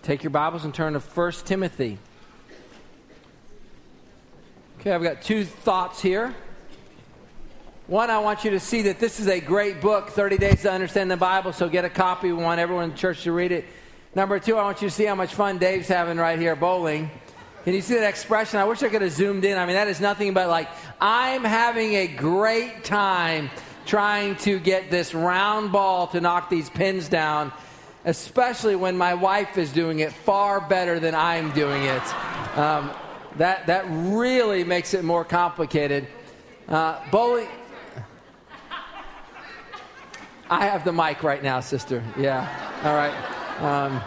Take your Bibles and turn to 1 Timothy. Okay, I've got two thoughts here. One, I want you to see that this is a great book, 30 Days to Understand the Bible, so get a copy. We want everyone in church to read it. Number two, I want you to see how much fun Dave's having right here bowling. Can you see that expression? I wish I could have zoomed in. I mean, that is nothing but like, I'm having a great time trying to get this round ball to knock these pins down, especially when my wife is doing it far better than I'm doing it. That really makes it more complicated. Bowling. I have the mic right now, sister. Yeah. All right.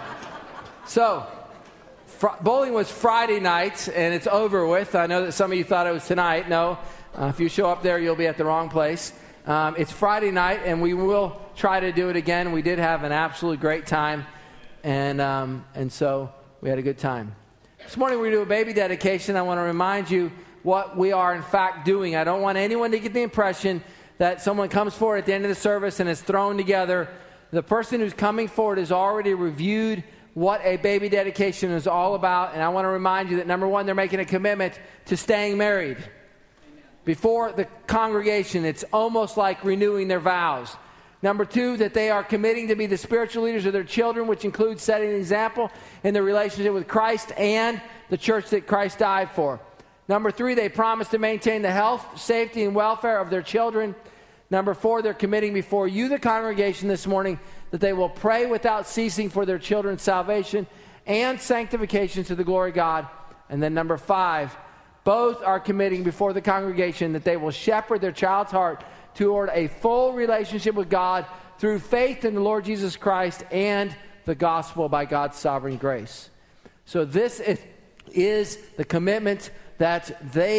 Bowling was Friday night, and it's over with. I know that some of you thought it was tonight. No. If you show up there, you'll be at the wrong place. It's Friday night, and we will try to do it again. We did have an absolutely great time, and so we had a good time. This morning we're going to do a baby dedication. I want to remind you what we are in fact doing. I don't want anyone to get the impression that someone comes forward at the end of the service and is thrown together. The person who's coming forward has already reviewed what a baby dedication is all about, and I want to remind you that, number one, they're making a commitment to staying married. Before the congregation, it's almost like renewing their vows. Number two, that they are committing to be the spiritual leaders of their children, which includes setting an example in their relationship with Christ and the church that Christ died for. Number three, they promise to maintain the health, safety, and welfare of their children. Number four, they're committing before you, the congregation, this morning, that they will pray without ceasing for their children's salvation and sanctification to the glory of God. And then number five, both are committing before the congregation that they will shepherd their child's heart toward a full relationship with God through faith in the Lord Jesus Christ and the gospel by God's sovereign grace. So this is the commitment that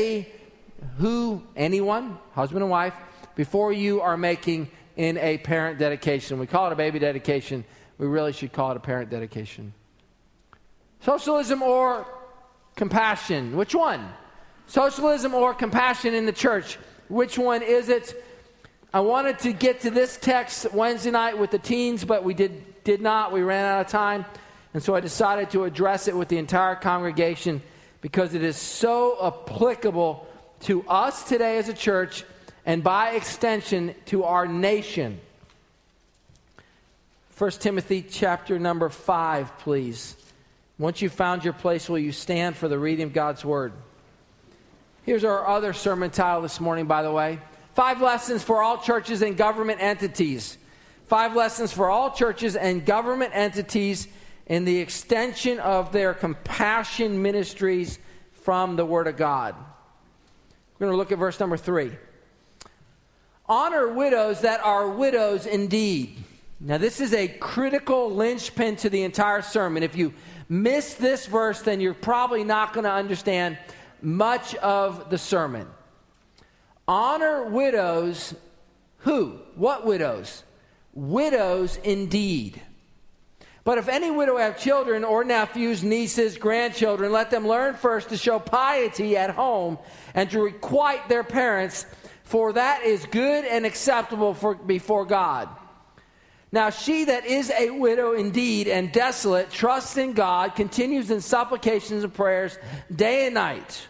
anyone, husband and wife, before you are making in a parent dedication. We call it a baby dedication. We really should call it a parent dedication. Socialism or compassion? Which one? Socialism or compassion in the church? Which one is it? I wanted to get to this text Wednesday night with the teens, but we did not. We ran out of time. And so I decided to address it with the entire congregation because it is so applicable to us today as a church and by extension to our nation. 1 Timothy chapter number 5, please. Once you've found your place, will you stand for the reading of God's word? Here's our other sermon title this morning, by the way. 5 lessons for all churches and government entities. 5 lessons for all churches and government entities in the extension of their compassion ministries from the Word of God. We're going to look at verse number 3. Honor widows that are widows indeed. Now, this is a critical linchpin to the entire sermon. If you miss this verse, then you're probably not going to understand much of the sermon. Honor widows. Who? What widows? Widows indeed. But if any widow have children or nephews, nieces, grandchildren, let them learn first to show piety at home and to requite their parents, for that is good and acceptable before God. Now she that is a widow indeed and desolate, trusts in God, continues in supplications and prayers day and night.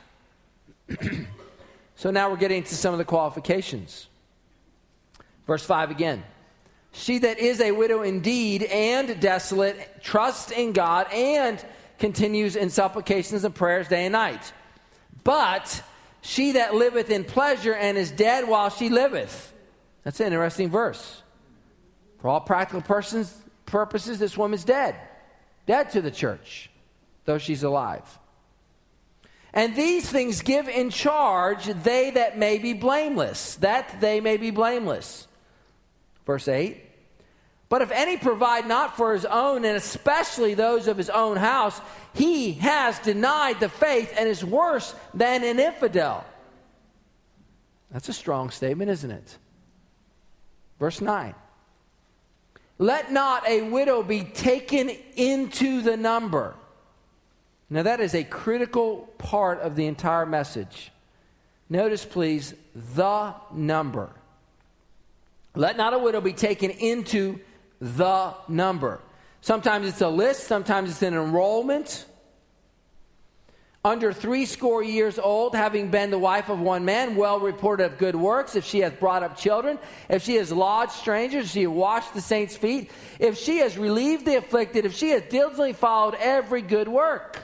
So now we're getting to some of the qualifications. Verse 5 again. She that is a widow indeed and desolate, trusts in God and continues in supplications and prayers day and night. But she that liveth in pleasure and is dead while she liveth. That's an interesting verse. For all practical purposes, this woman's dead. Dead to the church, though she's alive. And these things give in charge they that may be blameless. That they may be blameless. Verse 8. But if any provide not for his own, and especially those of his own house, he has denied the faith and is worse than an infidel. That's a strong statement, isn't it? Verse 9. Let not a widow be taken into the number. Now that is a critical part of the entire message. Notice, please, the number. Let not a widow be taken into the number. Sometimes it's a list. Sometimes it's an enrollment. Under 80 years old, having been the wife of one man, well reported of good works, if she hath brought up children, if she has lodged strangers, if she hath washed the saints' feet, if she has relieved the afflicted, if she hath diligently followed every good work.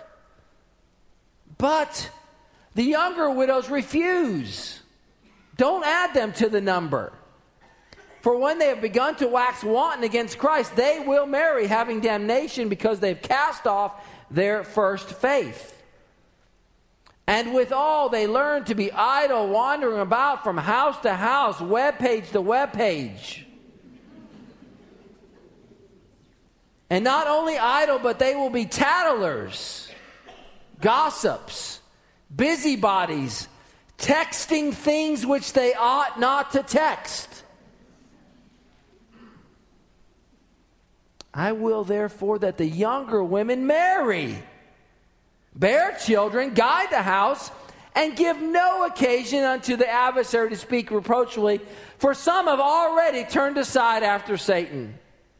But the younger widows refuse. Don't add them to the number. For when they have begun to wax wanton against Christ, they will marry, having damnation, because they've cast off their first faith. And withal, they learn to be idle, wandering about from house to house, web page to web page. And not only idle, but they will be tattlers, gossips, busybodies, texting things which they ought not to text. I will therefore that the younger women marry, bear children, guide the house, and give no occasion unto the adversary to speak reproachfully, for some have already turned aside after Satan.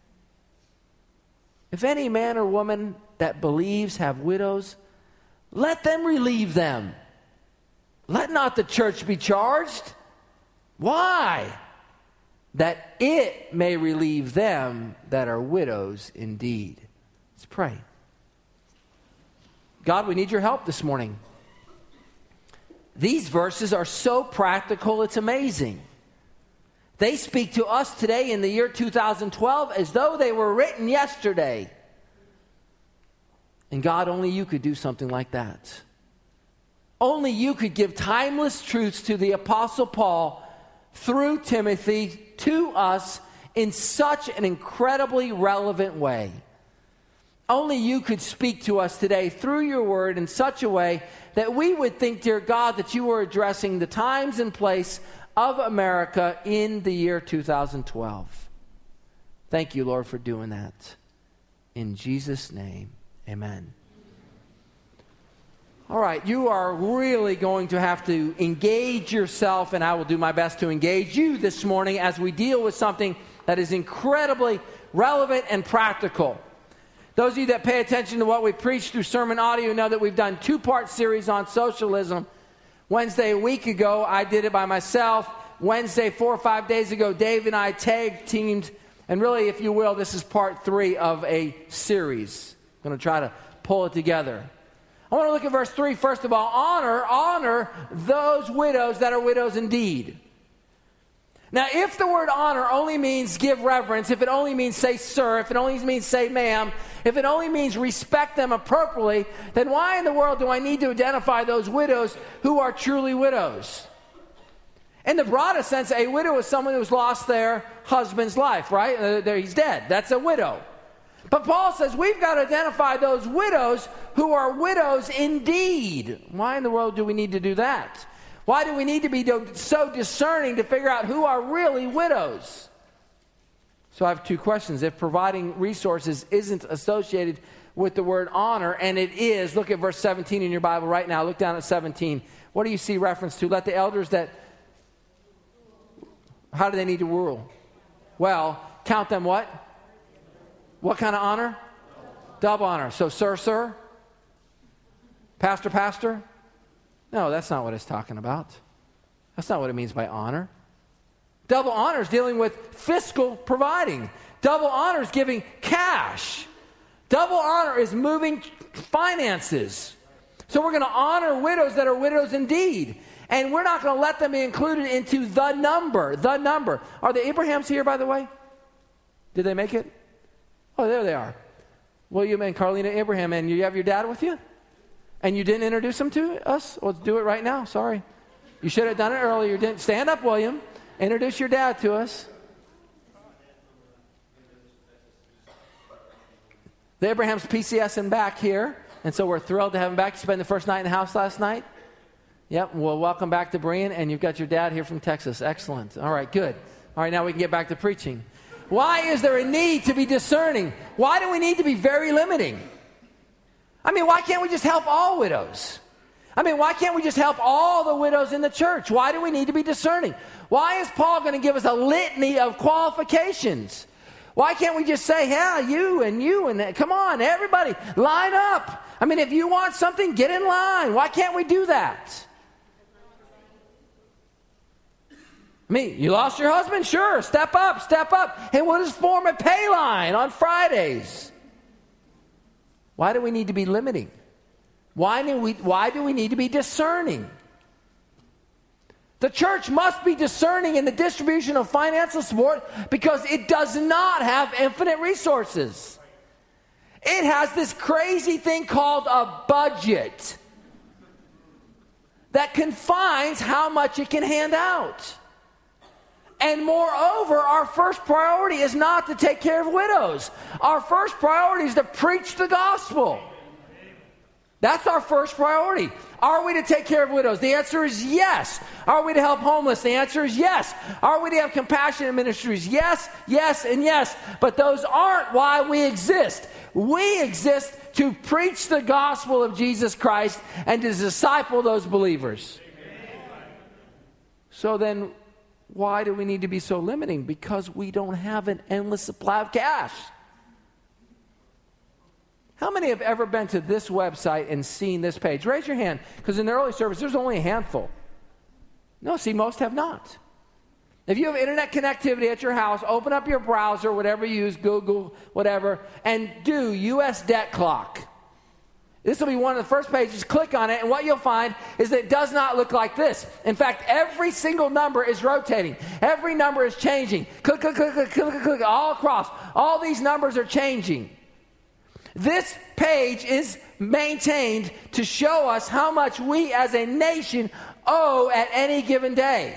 If any man or woman that believes have widows, let them relieve them. Let not the church be charged. Why? That it may relieve them that are widows indeed. Let's pray. God, we need your help this morning. These verses are so practical, it's amazing. They speak to us today in the year 2012 as though they were written yesterday. And God, only you could do something like that. Only you could give timeless truths to the Apostle Paul through Timothy to us in such an incredibly relevant way. Only you could speak to us today through your word in such a way that we would think, dear God, that you were addressing the times and place of America in the year 2012. Thank you, Lord, for doing that. In Jesus' name, amen. All right, you are really going to have to engage yourself, and I will do my best to engage you this morning as we deal with something that is incredibly relevant and practical. Those of you that pay attention to what we preach through sermon audio know that we've done two-part series on socialism. Wednesday, a week ago, I did it by myself. Wednesday, 4 or 5 days ago, Dave and I tag-teamed. And really, if you will, this is part 3 of a series. I'm going to try to pull it together. I want to look at verse 3. First of all, honor those widows that are widows indeed. Now, if the word honor only means give reverence, if it only means say sir, if it only means say ma'am, if it only means respect them appropriately, then why in the world do I need to identify those widows who are truly widows? In the broadest sense, a widow is someone who's lost their husband's life, right? He's dead. That's a widow. But Paul says we've got to identify those widows who are widows indeed. Why in the world do we need to do that? Why do we need to be so discerning to figure out who are really widows? So I have 2 questions. If providing resources isn't associated with the word honor, and it is, look at verse 17 in your Bible right now. Look down at 17. What do you see reference to? Let the elders that... How do they need to rule? Well, count them what? What kind of honor? Double honor. So sir? Pastor? No, that's not what it's talking about. That's not what it means by honor. Double honor is dealing with fiscal providing. Double honor is giving cash. Double honor is moving finances. So we're going to honor widows that are widows indeed. And we're not going to let them be included into the number. The number. Are the Abrahams here, by the way? Did they make it? Oh, there they are. William and Carlina Abraham. And you have your dad with you? And you didn't introduce them to us? Well, let's do it right now. Sorry. You should have done it earlier. You didn't. Stand up, William. Introduce your dad to us. The Abrahams PCSing back here. And so we're thrilled to have him back. You spent the first night in the house last night? Yep. Well, welcome back to Brian. And you've got your dad here from Texas. Excellent. All right, good. All right, now we can get back to preaching. Why is there a need to be discerning? Why do we need to be very limiting? I mean, why can't we just help all widows? I mean, why can't we just help all the widows in the church? Why do we need to be discerning? Why is Paul going to give us a litany of qualifications? Why can't we just say, yeah, you and that? Come on, everybody, line up. I mean, if you want something, get in line. Why can't we do that? I mean, you lost your husband? Sure, step up, step up. Hey, we'll just form a pay line on Fridays. Why do we need to be limiting? Why do we need to be discerning? The church must be discerning in the distribution of financial support because it does not have infinite resources. It has this crazy thing called a budget that confines how much it can hand out. And moreover, our first priority is not to take care of widows. Our first priority is to preach the gospel. That's our first priority. Are we to take care of widows? The answer is yes. Are we to help homeless? The answer is yes. Are we to have compassionate ministries? Yes, yes, and yes. But those aren't why we exist. We exist to preach the gospel of Jesus Christ and to disciple those believers. So then, why do we need to be so limiting? Because we don't have an endless supply of cash. How many have ever been to this website and seen this page? Raise your hand, because in the early service, there's only a handful. No, see, most have not. If you have internet connectivity at your house, open up your browser, whatever you use, Google, whatever, and do U.S. debt clock. This will be one of the first pages. Click on it, and what you'll find is that it does not look like this. In fact, every single number is rotating. Every number is changing. Click, click, click, click, click, click, all across. All these numbers are changing. This page is maintained to show us how much we as a nation owe at any given day.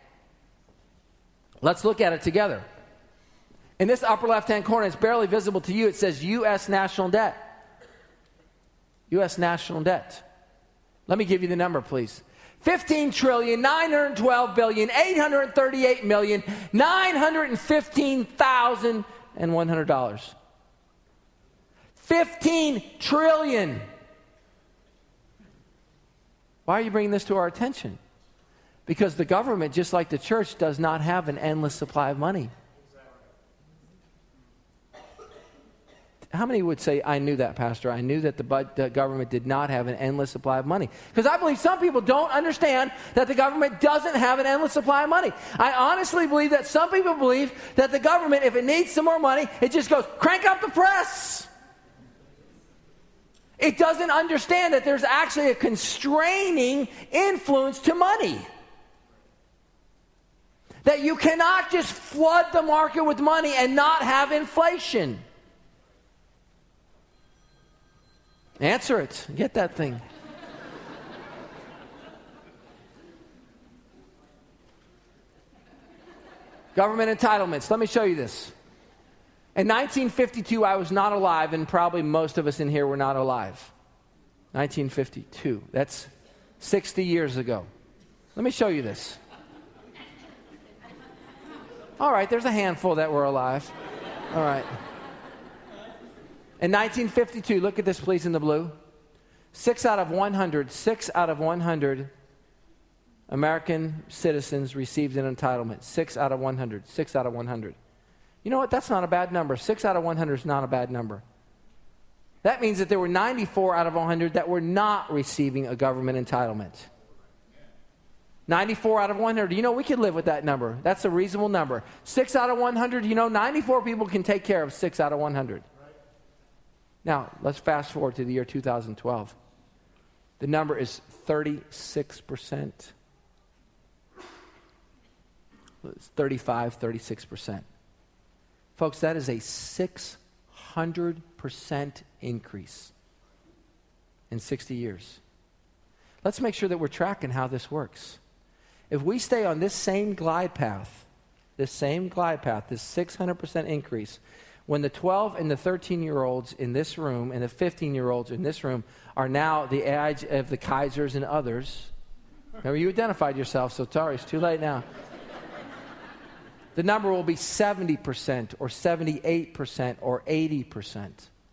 Let's look at it together. In this upper left-hand corner, it's barely visible to you. It says U.S. national debt. U.S. national debt. Let me give you the number, please. $15,912,838,915,100. $15 trillion. Why are you bringing this to our attention? Because the government, just like the church, does not have an endless supply of money. How many would say, I knew that, Pastor? I knew that the government did not have an endless supply of money. Because I believe some people don't understand that the government doesn't have an endless supply of money. I honestly believe that some people believe that the government, if it needs some more money, it just goes, crank up the press. It doesn't understand that there's actually a constraining influence to money. That you cannot just flood the market with money and not have inflation. Answer it. Get that thing. Government entitlements. Let me show you this. In 1952, I was not alive, and probably most of us in here were not alive. 1952. That's 60 years ago. Let me show you this. All right, there's a handful that were alive. All right. In 1952, look at this, please, in the blue. 6 out of 100 American citizens received an entitlement. 6 out of 100. 6 out of 100. You know what? That's not a bad number. 6 out of 100 is not a bad number. That means that there were 94 out of 100 that were not receiving a government entitlement. 94 out of 100. You know, we could live with that number. That's a reasonable number. 6 out of 100, you know, 94 people can take care of 6 out of 100. Now, let's fast forward to the year 2012. The number is 36%. It's 35, 36%. Folks, that is a 600% increase in 60 years. Let's make sure that we're tracking how this works. If we stay on this same glide path, this 600% increase, when the 12 and the 13-year-olds in this room and the 15-year-olds in this room are now the age of the Kaisers and others, remember you identified yourself, so sorry, it's too late now. The number will be 70% or 78% or 80%.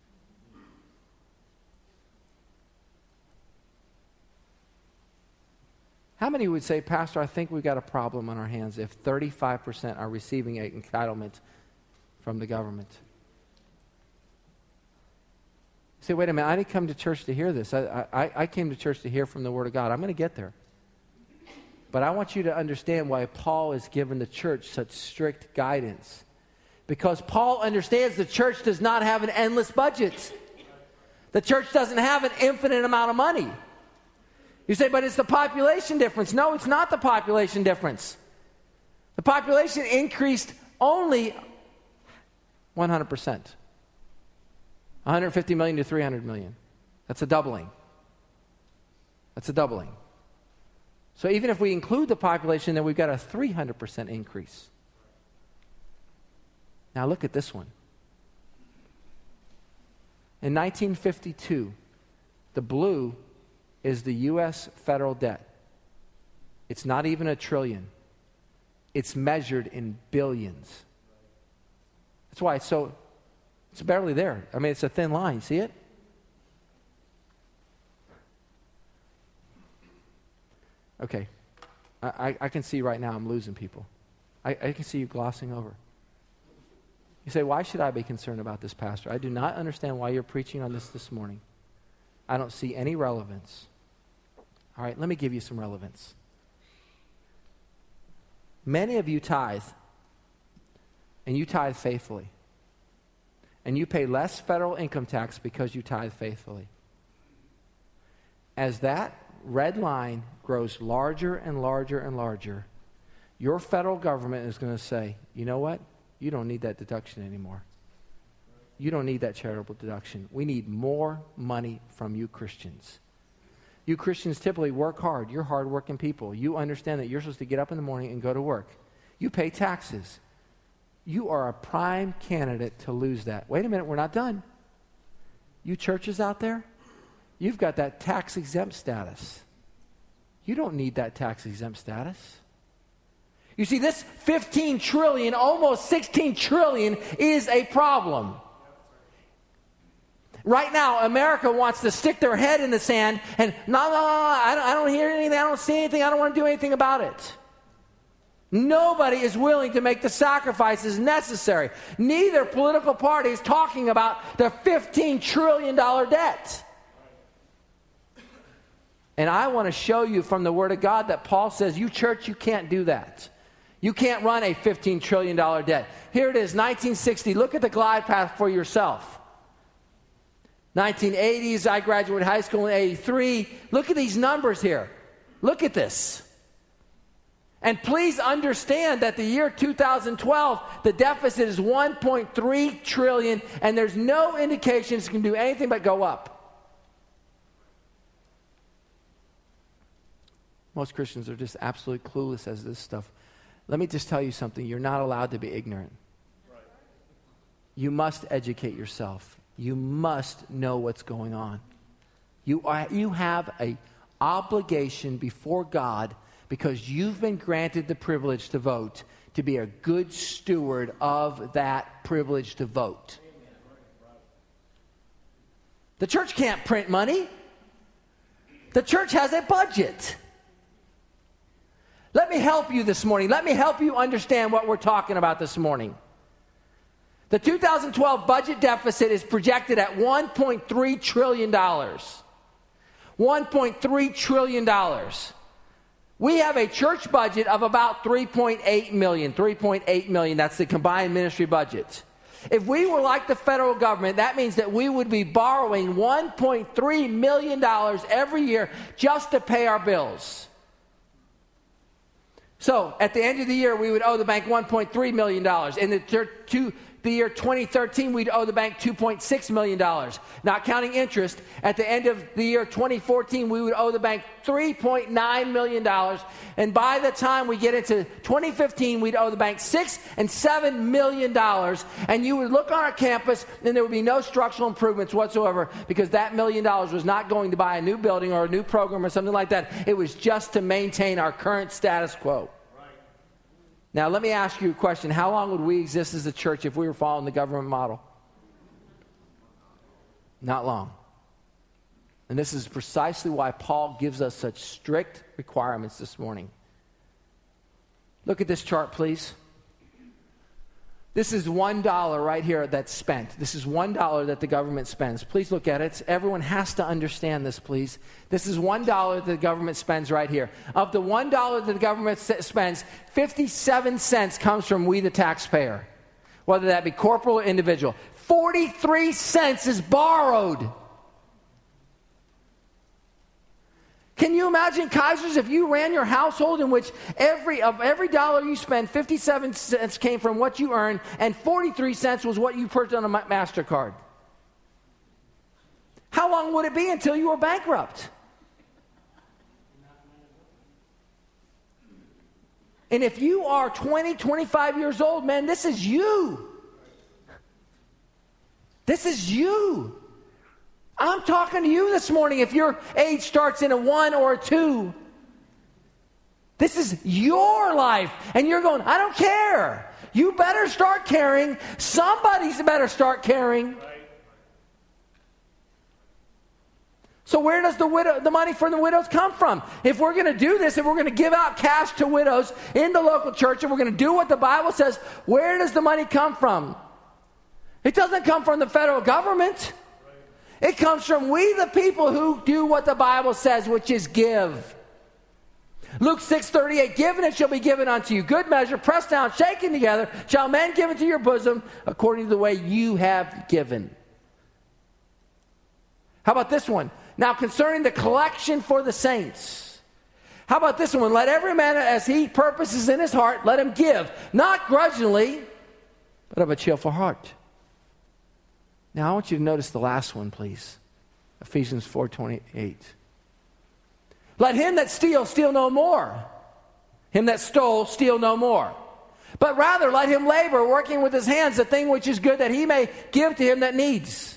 How many would say, Pastor, I think we've got a problem on our hands if 35% are receiving an entitlement from the government. You say, wait a minute, I didn't come to church to hear this. I came to church to hear from the Word of God. I'm going to get there. But I want you to understand why Paul has given the church such strict guidance. Because Paul understands the church does not have an endless budget. The church doesn't have an infinite amount of money. You say, but it's the population difference. No, it's not the population difference. The population increased only 100%. 150 million to 300 million. That's a doubling. That's a doubling. So even if we include the population, then we've got a 300% increase. Now look at this one. In 1952, the blue is the U.S. federal debt. It's not even $1 trillion. It's measured in billions. That's why it's barely there. I mean, it's a thin line. See it? Okay. I can see right now I'm losing people. I can see you glossing over. You say, why should I be concerned about this, Pastor? I do not understand why you're preaching on this morning. I don't see any relevance. All right, let me give you some relevance. Many of you tithe, and you tithe faithfully. And you pay less federal income tax because you tithe faithfully. As that red line grows larger and larger and larger, your federal government is going to say, you know what? You don't need that deduction anymore. You don't need that charitable deduction. We need more money from you Christians. You Christians typically work hard. You're hardworking people. You understand that you're supposed to get up in the morning and go to work. You pay taxes. You are a prime candidate to lose that. Wait a minute, we're not done. You churches out there, you've got that tax-exempt status. You don't need that tax-exempt status. You see, this 15 trillion, almost 16 trillion is a problem. Right now, America wants to stick their head in the sand and, no, I don't hear anything, I don't see anything, I don't want to do anything about it. Nobody is willing to make the sacrifices necessary. Neither political party is talking about the $15 trillion debt. And I want to show you from the Word of God that Paul says, you church, you can't do that. You can't run a $15 trillion debt. Here it is, 1960. Look at the glide path for yourself. 1980s, I graduated high school in 83. Look at these numbers here. Look at this. And please understand that the year 2012, the deficit is $1.3 trillion, and there's no indication it's going to do anything but go up. Most Christians are just absolutely clueless as to this stuff. Let me just tell you something. You're not allowed to be ignorant. Right. You must educate yourself. You must know what's going on. You have an obligation before God because you've been granted the privilege to vote to be a good steward of that privilege to vote. The church can't print money. The church has a budget. Let me help you this morning. Let me help you understand what we're talking about this morning. The 2012 budget deficit is projected at $1.3 trillion. $1.3 trillion. We have a church budget of about $3.8 million. $3.8 million, that's the combined ministry budget. If we were like the federal government, that means that we would be borrowing $1.3 million every year just to pay our bills. So, at the end of the year, we would owe the bank $1.3 million. In the year 2013, we'd owe the bank $2.6 million. Not counting interest, at the end of the year 2014, we would owe the bank $3.9 million. And by the time we get into 2015, we'd owe the bank $6 and $7 million. And you would look on our campus, and there would be no structural improvements whatsoever because that $1 million was not going to buy a new building or a new program or something like that. It was just to maintain our current status quo. Now, let me ask you a question. How long would we exist as a church if we were following the government model? Not long. And this is precisely why Paul gives us such strict requirements this morning. Look at this chart, please. This is $1 right here that's spent. This is $1 that the government spends. Please look at it. Everyone has to understand this, please. This is $1 that the government spends right here. Of the $1 that the government spends, 57 cents comes from we, the taxpayer, whether that be corporal or individual. 43 cents is borrowed. Can you imagine, Kaisers, if you ran your household in which every dollar you spend, 57 cents came from what you earned, and 43 cents was what you purchased on a MasterCard? How long would it be until you were bankrupt? And if you are 20, 25 years old, man, this is you. This is you. I'm talking to you this morning if your age starts in a 1 or a 2. This is your life. And you're going, I don't care. You better start caring. Somebody's better start caring. So where does the money for the widows come from? If we're going to do this, if we're going to give out cash to widows in the local church, and we're going to do what the Bible says, where does the money come from? It doesn't come from the federal government. It comes from we, the people who do what the Bible says, which is give. Luke 6:38, give and it shall be given unto you. Good measure, pressed down, shaken together, shall men give into your bosom according to the way you have given. How about this one? Now concerning the collection for the saints. How about this one? Let every man as he purposes in his heart, let him give. Not grudgingly, but of a cheerful heart. Now, I want you to notice the last one, please. Ephesians 4:28. Let him that steals steal no more. Him that stole steal no more. But rather let him labor, working with his hands, the thing which is good, that he may give to him that needs.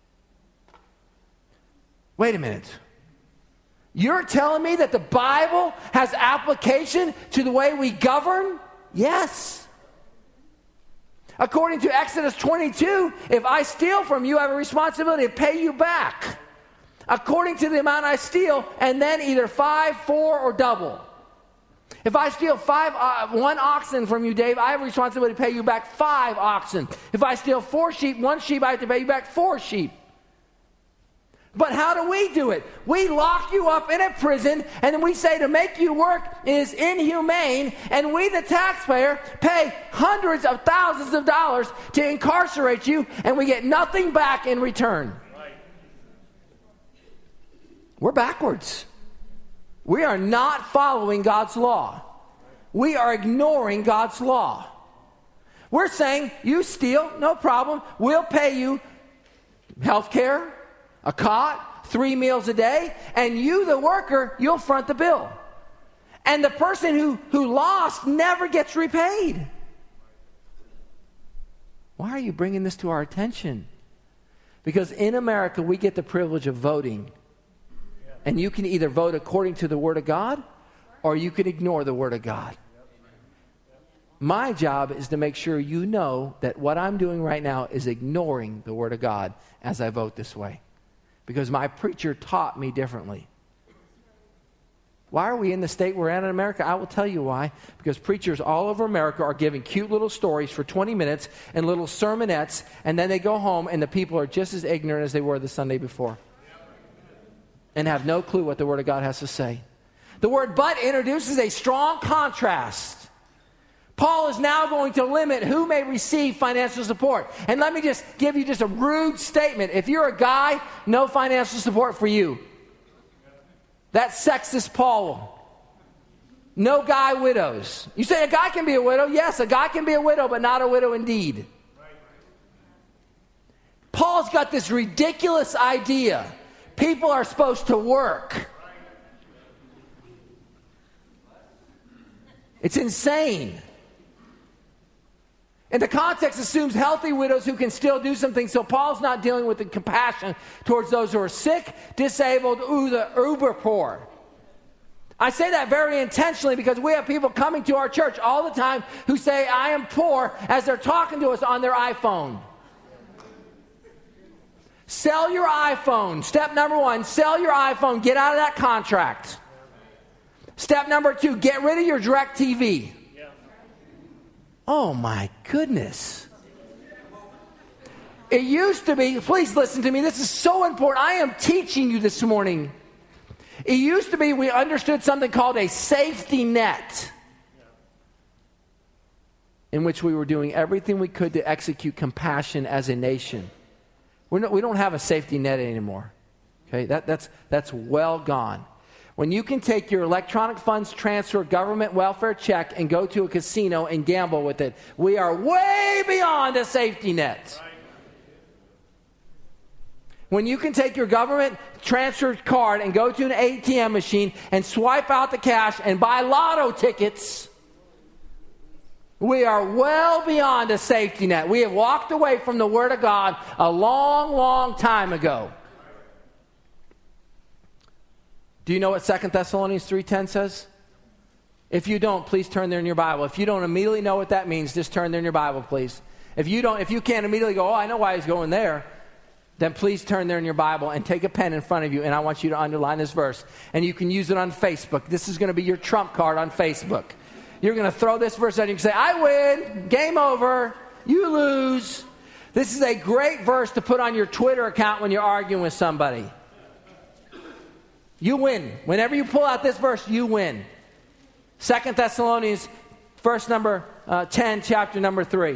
Wait a minute. You're telling me that the Bible has application to the way we govern? Yes. According to Exodus 22, if I steal from you, I have a responsibility to pay you back. According to the amount I steal, and then either 5, 4, or double. If I steal 1 oxen from you, Dave, I have a responsibility to pay you back 5 oxen. If I steal 4 sheep, 1 sheep, I have to pay you back 4 sheep. But how do we do it? We lock you up in a prison, and then we say to make you work is inhumane, and we, the taxpayer, pay hundreds of thousands of dollars to incarcerate you, and we get nothing back in return. Right. We're backwards. We are not following God's law. We are ignoring God's law. We're saying, you steal, no problem. We'll pay you health care, a cot, 3 meals a day, and you, the worker, you'll front the bill. And the person who lost never gets repaid. Why are you bringing this to our attention? Because in America, we get the privilege of voting. And you can either vote according to the Word of God, or you can ignore the Word of God. My job is to make sure you know that what I'm doing right now is ignoring the Word of God as I vote this way. Because my preacher taught me differently. Why are we in the state we're in America? I will tell you why. Because preachers all over America are giving cute little stories for 20 minutes and little sermonettes, and then they go home and the people are just as ignorant as they were the Sunday before. And have no clue what the Word of God has to say. The word but introduces a strong contrast. Paul is now going to limit who may receive financial support. And let me just give you just a rude statement. If you're a guy, no financial support for you. That's sexist Paul. No guy widows. You say a guy can be a widow? Yes, a guy can be a widow, but not a widow indeed. Paul's got this ridiculous idea. People are supposed to work. It's insane. And the context assumes healthy widows who can still do something. So Paul's not dealing with the compassion towards those who are sick, disabled, or the uber poor. I say that very intentionally because we have people coming to our church all the time who say, I am poor, as they're talking to us on their iPhone. Sell your iPhone. Step number 1, sell your iPhone. Get out of that contract. Step number 2, get rid of your DirecTV. Oh my goodness. It used to be, please listen to me, this is so important. I am teaching you this morning. It used to be we understood something called a safety net, in which we were doing everything we could to execute compassion as a nation. We don't have a safety net anymore. Okay, that's well gone. When you can take your electronic funds transfer government welfare check and go to a casino and gamble with it, we are way beyond a safety net. When you can take your government transfer card and go to an ATM machine and swipe out the cash and buy lotto tickets, we are well beyond a safety net. We have walked away from the Word of God a long, long time ago. Do you know what 2 Thessalonians 3:10 says? If you don't, please turn there in your Bible. If you don't immediately know what that means, just turn there in your Bible, please. If you can't immediately go, oh, I know why he's going there, then please turn there in your Bible and take a pen in front of you, and I want you to underline this verse. And you can use it on Facebook. This is going to be your trump card on Facebook. You're going to throw this verse out and you can say, I win, game over, you lose. This is a great verse to put on your Twitter account when you're arguing with somebody. You win. Whenever you pull out this verse, you win. 2 Thessalonians, verse number 10, chapter number 3.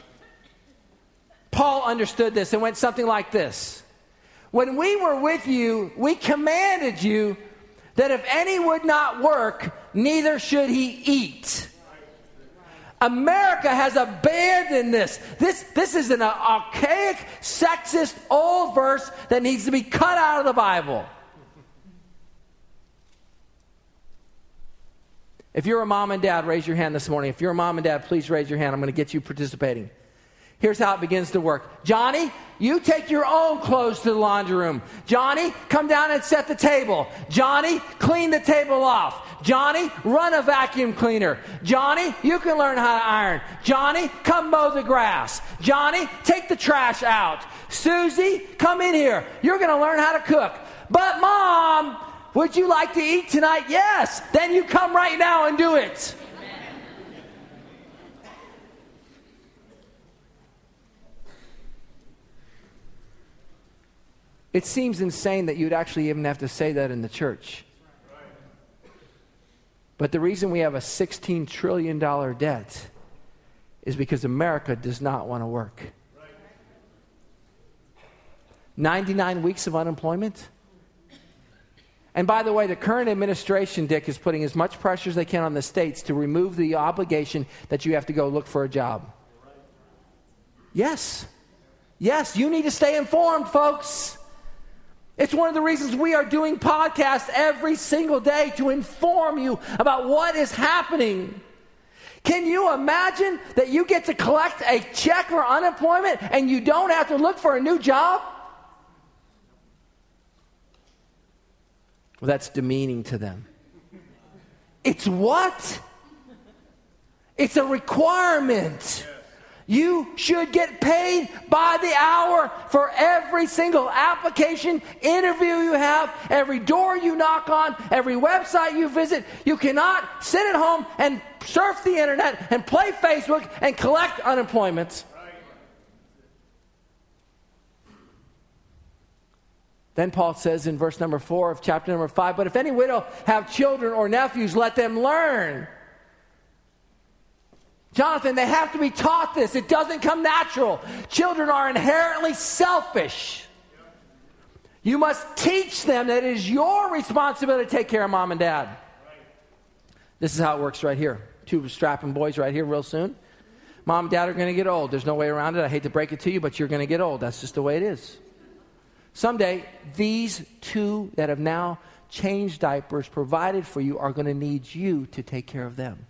Paul understood this and went something like this. When we were with you, we commanded you that if any would not work, neither should he eat. America has abandoned this. This is an archaic, sexist, old verse that needs to be cut out of the Bible. If you're a mom and dad, raise your hand this morning. If you're a mom and dad, please raise your hand. I'm going to get you participating. Here's how it begins to work. Johnny, you take your own clothes to the laundry room. Johnny, come down and set the table. Johnny, clean the table off. Johnny, run a vacuum cleaner. Johnny, you can learn how to iron. Johnny, come mow the grass. Johnny, take the trash out. Susie, come in here. You're going to learn how to cook. But Mom, would you like to eat tonight? Yes. Then you come right now and do it. It seems insane that you'd actually even have to say that in the church. But the reason we have a $16 trillion debt is because America does not want to work. 99 weeks of unemployment. And by the way, the current administration, Dick, is putting as much pressure as they can on the states to remove the obligation that you have to go look for a job. Yes. Yes, you need to stay informed, folks. It's one of the reasons we are doing podcasts every single day to inform you about what is happening. Can you imagine that you get to collect a check for unemployment and you don't have to look for a new job? Well, that's demeaning to them. It's what? It's a requirement. You should get paid by the hour for every single application, interview you have, every door you knock on, every website you visit. You cannot sit at home and surf the internet and play Facebook and collect unemployment. Then Paul says in verse number 4 of chapter number 5, but if any widow have children or nephews, let them learn. Jonathan, they have to be taught this. It doesn't come natural. Children are inherently selfish. You must teach them that it is your responsibility to take care of mom and dad. This is how it works right here. Two strapping boys right here real soon. Mom and dad are going to get old. There's no way around it. I hate to break it to you, but you're going to get old. That's just the way it is. Someday, these two that have now changed diapers, provided for you, are going to need you to take care of them.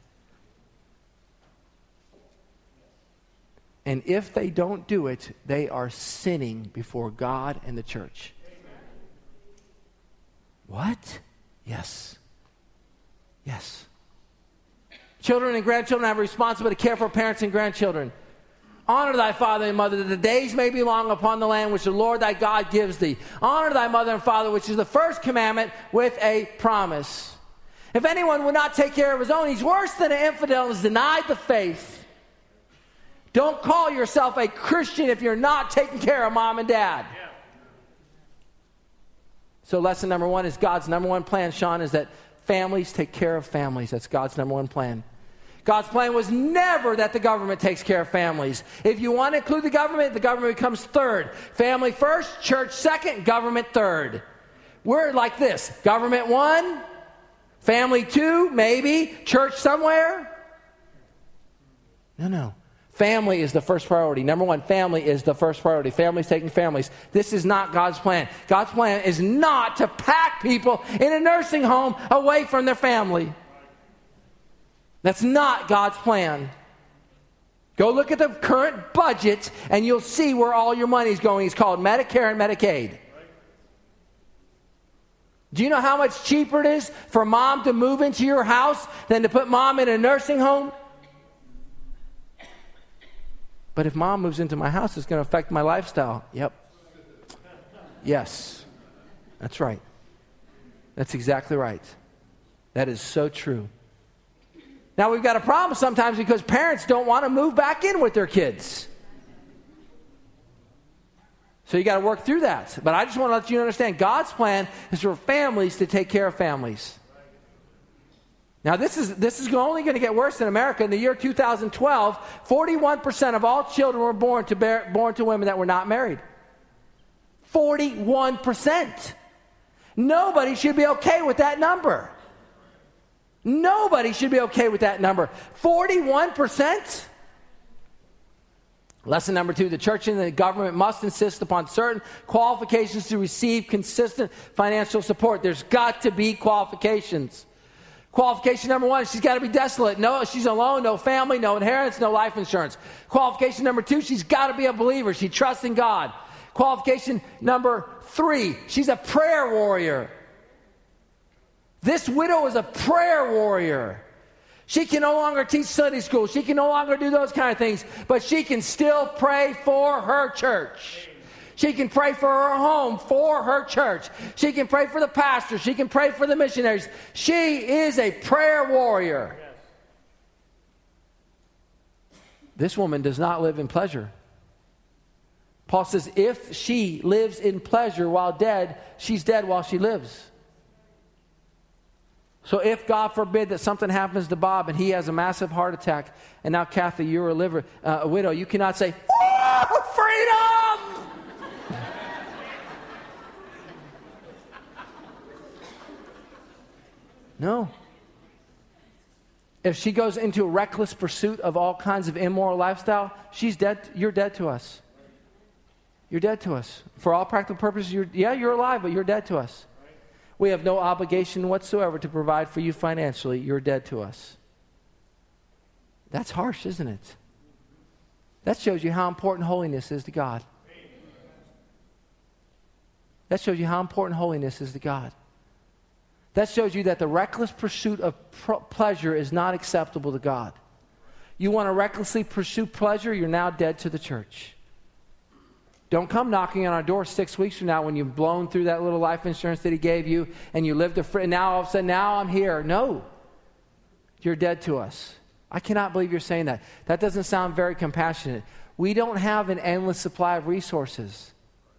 And if they don't do it, they are sinning before God and the church. Amen. What? Yes. Yes. Children and grandchildren have a responsibility to care for parents and grandchildren. Honor thy father and mother, that the days may be long upon the land which the Lord thy God gives thee. Honor thy mother and father, which is the first commandment, with a promise. If anyone will not take care of his own, he's worse than an infidel and has denied the faith. Don't call yourself a Christian if you're not taking care of mom and dad. Yeah. So lesson number one is God's number one plan, Sean, is that families take care of families. That's God's number one plan. God's plan was never that the government takes care of families. If you want to include the government becomes third. Family first, church second, government third. We're like this. Government one, family two, maybe, church somewhere. No. Family is the first priority. Number one, family is the first priority. Families taking families. This is not God's plan. God's plan is not to pack people in a nursing home away from their family. That's not God's plan. Go look at the current budget and you'll see where all your money is going. It's called Medicare and Medicaid. Do you know how much cheaper it is for mom to move into your house than to put mom in a nursing home? But if mom moves into my house, it's going to affect my lifestyle. Yep. Yes. That's right. That's exactly right. That is so true. Now, we've got a problem sometimes because parents don't want to move back in with their kids. So you got to work through that. But I just want to let you understand, God's plan is for families to take care of families. Now, this is only going to get worse in America. In the year 2012, 41% of all children were born to women that were not married. 41%. Nobody should be okay with that number. Nobody should be okay with that number. 41%? Lesson number two, the church and the government must insist upon certain qualifications to receive consistent financial support. There's got to be qualifications. Qualification number one, she's got to be desolate. No, she's alone, no family, no inheritance, no life insurance. Qualification number two, she's got to be a believer. She trusts in God. Qualification number three, she's a prayer warrior. This widow is a prayer warrior. She can no longer teach Sunday school. She can no longer do those kind of things, but she can still pray for her church. She can pray for her home, for her church. She can pray for the pastor. She can pray for the missionaries. She is a prayer warrior. Yes. This woman does not live in pleasure. Paul says if she lives in pleasure while dead, she's dead while she lives. So if, God forbid, that something happens to Bob and he has a massive heart attack, and now, Kathy, you're a widow, you cannot say, freedom! No. If she goes into a reckless pursuit of all kinds of immoral lifestyle, she's dead. You're dead to us. You're dead to us. For all practical purposes, you're alive, but you're dead to us. We have no obligation whatsoever to provide for you financially. You're dead to us. That's harsh, isn't it? That shows you how important holiness is to God. That shows you how important holiness is to God. That shows you that the reckless pursuit of pleasure is not acceptable to God. You want to recklessly pursue pleasure, you're now dead to the church. Don't come knocking on our door 6 weeks from now when you've blown through that little life insurance that he gave you and you lived and now all of a sudden, now I'm here. No. You're dead to us. I cannot believe you're saying that. That doesn't sound very compassionate. We don't have an endless supply of resources.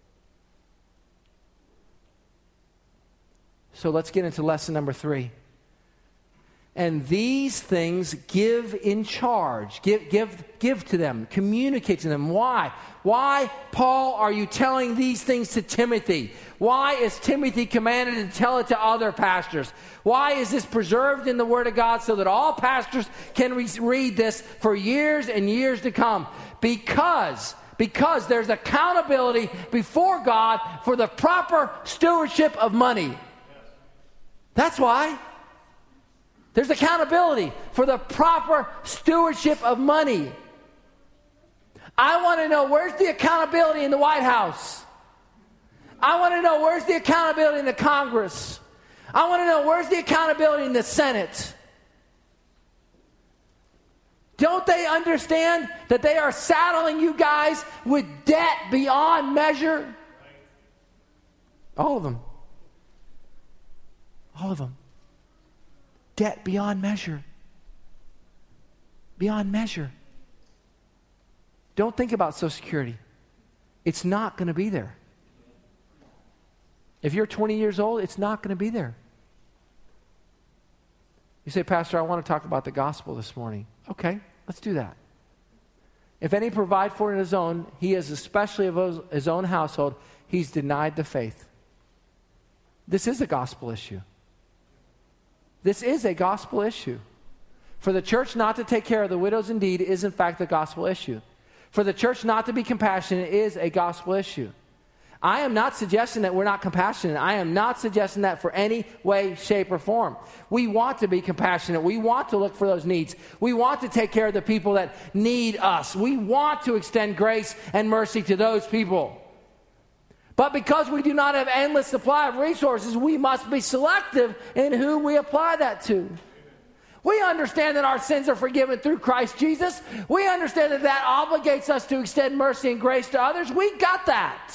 So let's get into lesson number 3. And these things give in charge. Give to them. Communicate to them. Why? Why, Paul, are you telling these things to Timothy? Why is Timothy commanded to tell it to other pastors? Why is this preserved in the Word of God so that all pastors can read this for years and years to come? Because there's accountability before God for the proper stewardship of money. That's why. There's accountability for the proper stewardship of money. I want to know, where's the accountability in the White House? I want to know, where's the accountability in the Congress? I want to know, where's the accountability in the Senate? Don't they understand that they are saddling you guys with debt beyond measure? All of them. All of them. Debt beyond measure. Beyond measure. Don't think about Social Security. It's not going to be there. If you're 20 years old, it's not going to be there. You say, Pastor, I want to talk about the gospel this morning. Okay, let's do that. If any provide for it in his own, he is especially of his own household, he's denied the faith. This is a gospel issue. This is a gospel issue. For the church not to take care of the widows indeed is in fact a gospel issue. For the church not to be compassionate is a gospel issue. I am not suggesting that we're not compassionate. I am not suggesting that for any way, shape, or form. We want to be compassionate. We want to look for those needs. We want to take care of the people that need us. We want to extend grace and mercy to those people. But because we do not have endless supply of resources, we must be selective in who we apply that to. We understand that our sins are forgiven through Christ Jesus. We understand that that obligates us to extend mercy and grace to others. We got that.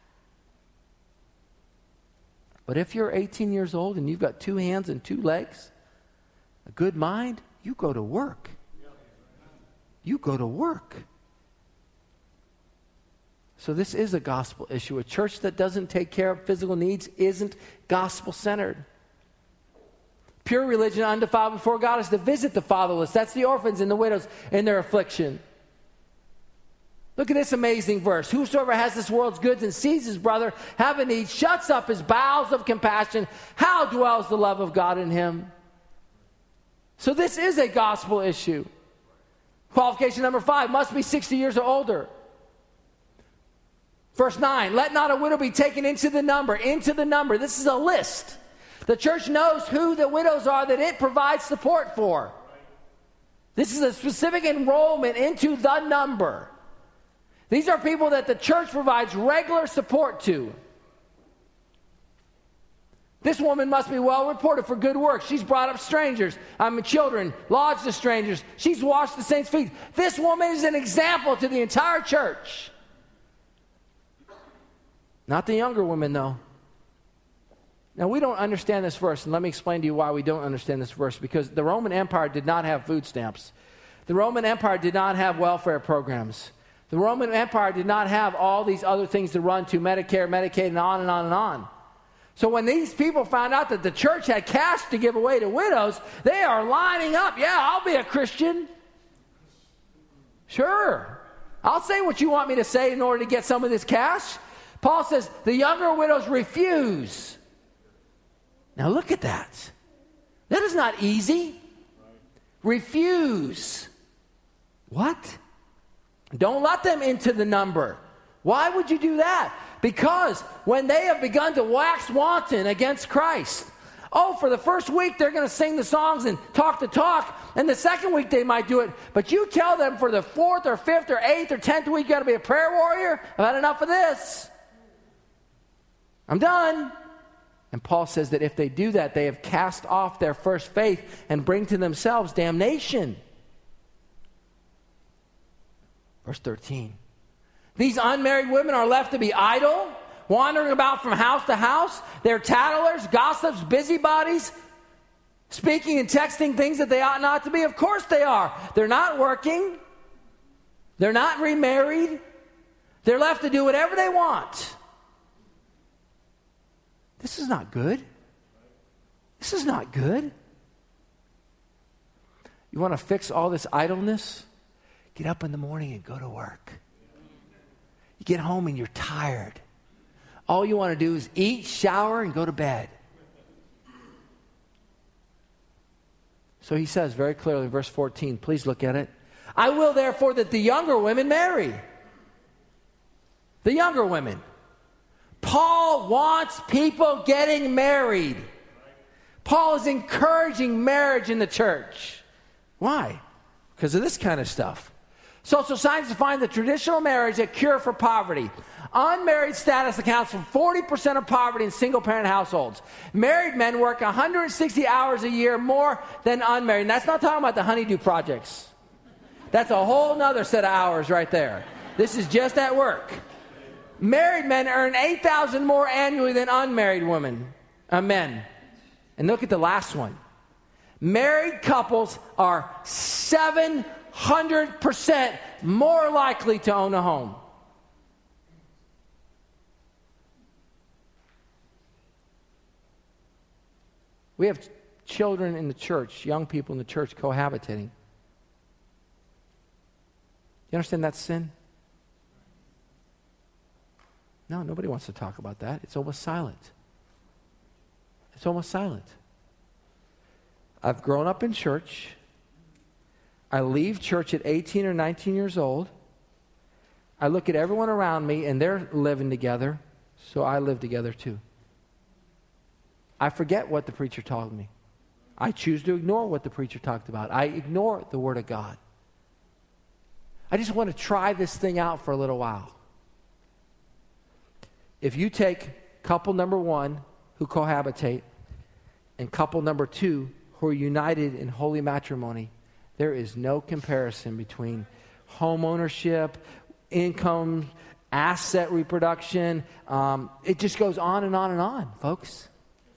But if you're 18 years old and you've got 2 hands and 2 legs, a good mind, you go to work. You go to work. So this is a gospel issue. A church that doesn't take care of physical needs isn't gospel-centered. Pure religion, undefiled before God, is to visit the fatherless. That's the orphans and the widows in their affliction. Look at this amazing verse. Whosoever has this world's goods and sees his brother have a need, shuts up his bowels of compassion. How dwells the love of God in him? So this is a gospel issue. Qualification number 5, must be 60 years or older. Verse 9, let not a widow be taken into the number. Into the number. This is a list. The church knows who the widows are that it provides support for. This is a specific enrollment into the number. These are people that the church provides regular support to. This woman must be well reported for good works. She's brought up children, lodged the strangers. She's washed the saints' feet. This woman is an example to the entire church. Not the younger women, though. Now, we don't understand this verse, and let me explain to you why we don't understand this verse. Because the Roman Empire did not have food stamps. The Roman Empire did not have welfare programs. The Roman Empire did not have all these other things to run to, Medicare, Medicaid, and on and on and on. So when these people found out that the church had cash to give away to widows, they are lining up. Yeah, I'll be a Christian. Sure. I'll say what you want me to say in order to get some of this cash. Paul says the younger widows refuse. Now look at that. That is not easy. Refuse. What? Don't let them into the number. Why would you do that? Because when they have begun to wax wanton against Christ, for the first week they're going to sing the songs and talk the talk, and the second week they might do it, but you tell them for the 4th or 5th or 8th or 10th week you got to be a prayer warrior? I've had enough of this. I'm done. And Paul says that if they do that, they have cast off their first faith and bring to themselves damnation. Verse 13. These unmarried women are left to be idle, wandering about from house to house. They're tattlers, gossips, busybodies, speaking and texting things that they ought not to be. Of course they are. They're not working. They're not remarried. They're left to do whatever they want. This is not good. This is not good. You want to fix all this idleness? Get up in the morning and go to work. You get home and you're tired. All you want to do is eat, shower, and go to bed. So he says very clearly in verse 14, please look at it. I will therefore that the younger women marry. The younger women. Paul wants people getting married. Paul is encouraging marriage in the church. Why? Because of this kind of stuff. Social science defines the traditional marriage a cure for poverty. Unmarried status accounts for 40% of poverty in single-parent households. Married men work 160 hours a year more than unmarried. And that's not talking about the honeydew projects. That's a whole nother set of hours right there. This is just at work. Married men earn $8,000 more annually than unmarried men. And look at the last one. Married couples are 700 100% more likely to own a home. We have children in the church, young people in the church cohabitating. You understand that's sin? No, nobody wants to talk about that. It's almost silent. It's almost silent. I've grown up in church. I leave church at 18 or 19 years old. I look at everyone around me and they're living together, so I live together too. I forget what the preacher told me. I choose to ignore what the preacher talked about. I ignore the Word of God. I just want to try this thing out for a little while. If you take couple number one who cohabitate and couple number two who are united in holy matrimony, there is no comparison between home ownership, income, asset reproduction. It just goes on and on and on, folks.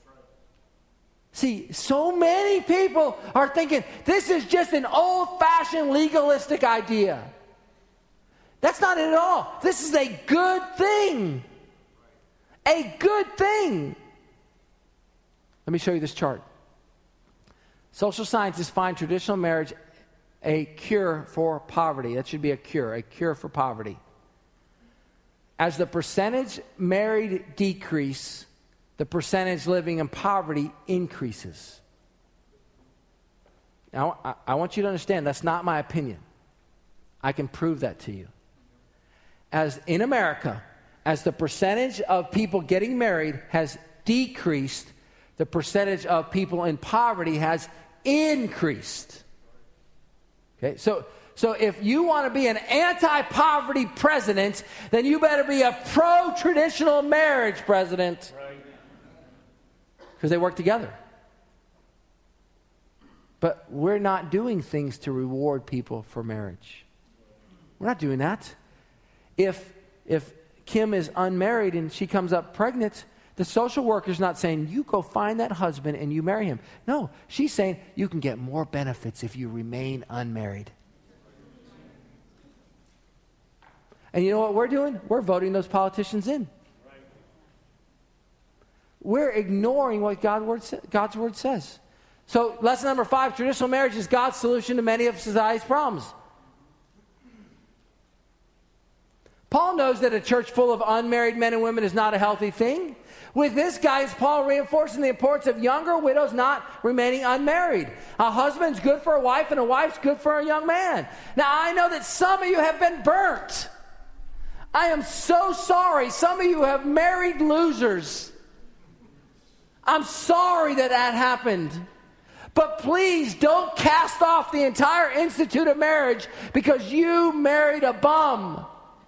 See, so many people are thinking this is just an old-fashioned legalistic idea. That's not it at all. This is a good thing. A good thing. Let me show you this chart. Social scientists find traditional marriage a cure for poverty. That should be a cure for poverty. As the percentage married decrease, the percentage living in poverty increases. Now, I want you to understand that's not my opinion. I can prove that to you. As in America, as the percentage of people getting married has decreased, the percentage of people in poverty has increased. Okay, so if you want to be an anti-poverty president, then you better be a pro-traditional marriage president. Because they work together. But we're not doing things to reward people for marriage. We're not doing that. If Kim is unmarried and she comes up pregnant, the social worker's not saying, you go find that husband and you marry him. No, she's saying you can get more benefits if you remain unmarried. And you know what we're doing? We're voting those politicians in. We're ignoring what God's word says. So lesson number 5, traditional marriage is God's solution to many of society's problems. Paul knows that a church full of unmarried men and women is not a healthy thing. With this, guys, Paul reinforcing the importance of younger widows not remaining unmarried. A husband's good for a wife and a wife's good for a young man. Now, I know that some of you have been burnt. I am so sorry. Some of you have married losers. I'm sorry that happened. But please don't cast off the entire institute of marriage because you married a bum.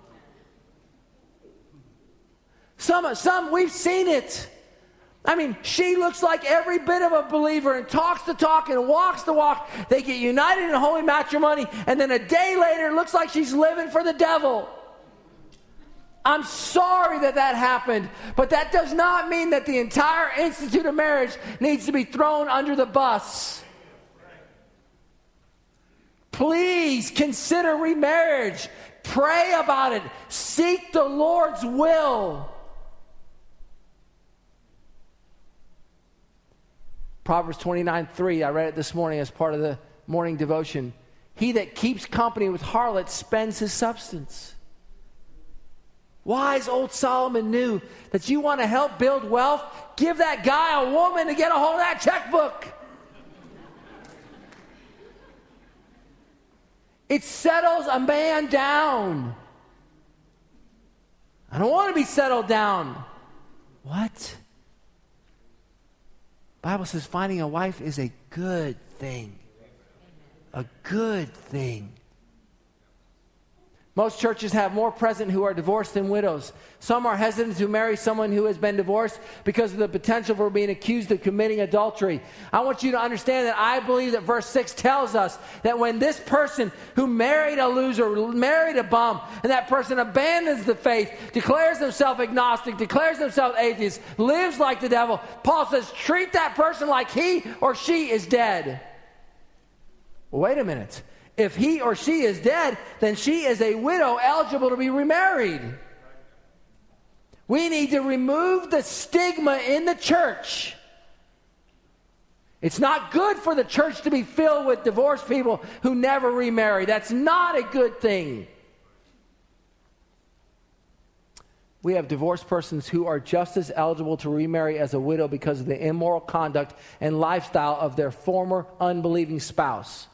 Some we've seen it. I mean, she looks like every bit of a believer and talks the talk and walks the walk. They get united in holy matrimony, and then a day later it looks like she's living for the devil. I'm sorry that happened, but that does not mean that the entire institute of marriage needs to be thrown under the bus. Please consider remarriage. Pray about it. Seek the Lord's will. Proverbs 29:3, I read it this morning as part of the morning devotion. He that keeps company with harlots spends his substance. Wise old Solomon knew that you want to help build wealth, give that guy a woman to get a hold of that checkbook. It settles a man down. I don't want to be settled down. What? Bible says finding a wife is a good thing. A good thing. Most churches have more present who are divorced than widows. Some are hesitant to marry someone who has been divorced because of the potential for being accused of committing adultery. I want you to understand that I believe that verse 6 tells us that when this person who married a loser, married a bum, and that person abandons the faith, declares himself agnostic, declares himself atheist, lives like the devil, Paul says, treat that person like he or she is dead. Well, wait a minute. If he or she is dead, then she is a widow eligible to be remarried. We need to remove the stigma in the church. It's not good for the church to be filled with divorced people who never remarry. That's not a good thing. We have divorced persons who are just as eligible to remarry as a widow because of the immoral conduct and lifestyle of their former unbelieving spouse.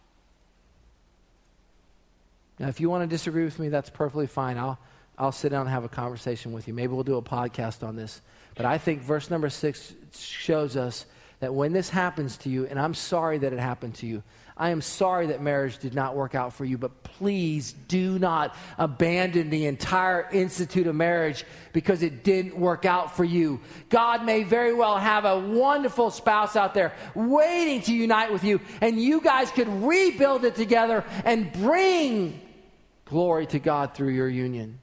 Now, if you want to disagree with me, that's perfectly fine. I'll sit down and have a conversation with you. Maybe we'll do a podcast on this. But I think verse number 6 shows us that when this happens to you, and I'm sorry that it happened to you, I am sorry that marriage did not work out for you, but please do not abandon the entire institute of marriage because it didn't work out for you. God may very well have a wonderful spouse out there waiting to unite with you, and you guys could rebuild it together and bring glory to God through your union.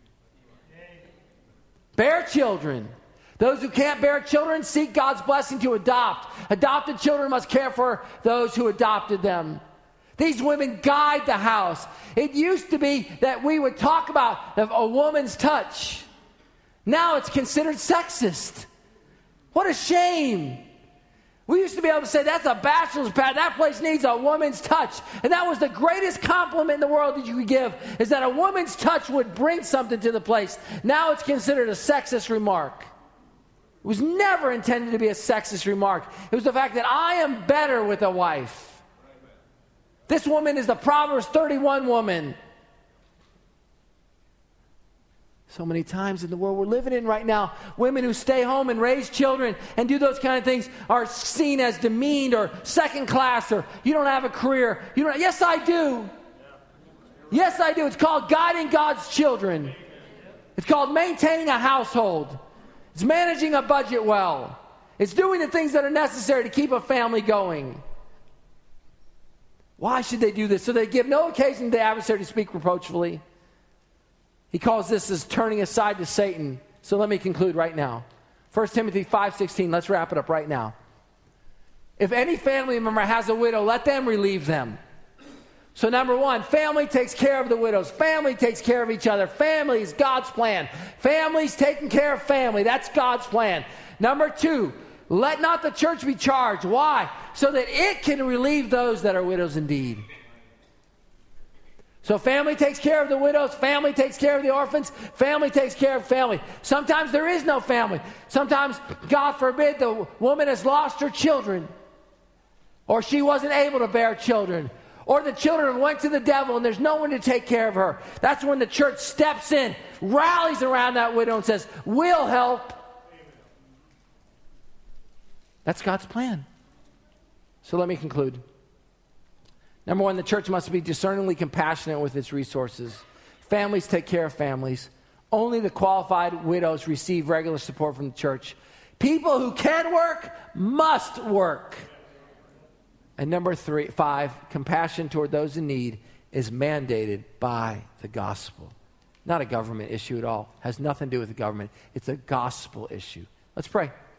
Bear children. Those who can't bear children, seek God's blessing to adopt. Adopted children must care for those who adopted them. These women guide the house. It used to be that we would talk about a woman's touch. Now it's considered sexist. What a shame. We used to be able to say, that's a bachelor's pad. That place needs a woman's touch. And that was the greatest compliment in the world that you could give, is that a woman's touch would bring something to the place. Now it's considered a sexist remark. It was never intended to be a sexist remark. It was the fact that I am better with a wife. This woman is the Proverbs 31 woman. So many times in the world we're living in right now, women who stay home and raise children and do those kind of things are seen as demeaned or second class, or you don't have a career. Yes, I do. Yes, I do. It's called guiding God's children. It's called maintaining a household. It's managing a budget well. It's doing the things that are necessary to keep a family going. Why should they do this? So they give no occasion to the adversary to speak reproachfully. He calls this as turning aside to Satan. So let me conclude right now. 1 Timothy 5:16, let's wrap it up right now. If any family member has a widow, let them relieve them. So number one, family takes care of the widows. Family takes care of each other. Family is God's plan. Family's taking care of family. That's God's plan. Number two, let not the church be charged. Why? So that it can relieve those that are widows indeed. So family takes care of the widows. Family takes care of the orphans. Family takes care of family. Sometimes there is no family. Sometimes, God forbid, the woman has lost her children. Or she wasn't able to bear children. Or the children went to the devil and there's no one to take care of her. That's when the church steps in, rallies around that widow and says, we'll help. That's God's plan. So let me conclude. Number one, the church must be discerningly compassionate with its resources. Families take care of families. Only the qualified widows receive regular support from the church. People who can work must work. And number 5, compassion toward those in need is mandated by the gospel. Not a government issue at all. Has nothing to do with the government. It's a gospel issue. Let's pray.